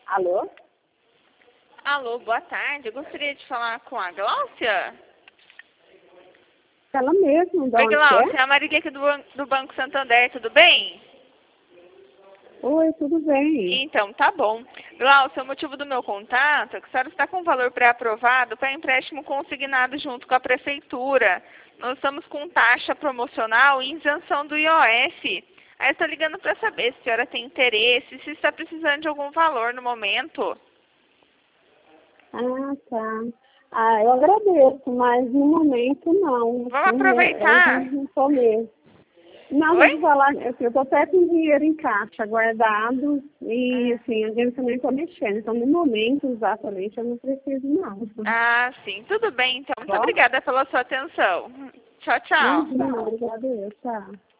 Alô? Alô, boa tarde. Eu gostaria de falar com a Gláucia. Ela mesmo, de Oi, onde Gláucia. é? É a Marília aqui do Banco Santander. Tudo bem? Oi, tudo bem? Então, tá bom. Gláucia, o motivo do meu contato é que a senhora está com valor pré-aprovado para empréstimo consignado junto com a Prefeitura. Nós estamos com taxa promocional e isenção do IOF. Aí eu estou ligando para saber se a senhora tem interesse, se está precisando de algum valor no momento. Ah, tá. Ah, eu agradeço, mas no momento não. Vamos Eu aproveitar. não estou mesmo. Não, deixa eu Oi? falar, assim, eu estou até com dinheiro em caixa guardado e assim, a gente também está mexendo. Então, no momento, exatamente, eu não preciso não. Ah, sim. Tudo bem, então. Tá Muito bom? obrigada pela sua atenção. Tchau, tchau. Imagina, obrigada, eu, tchau.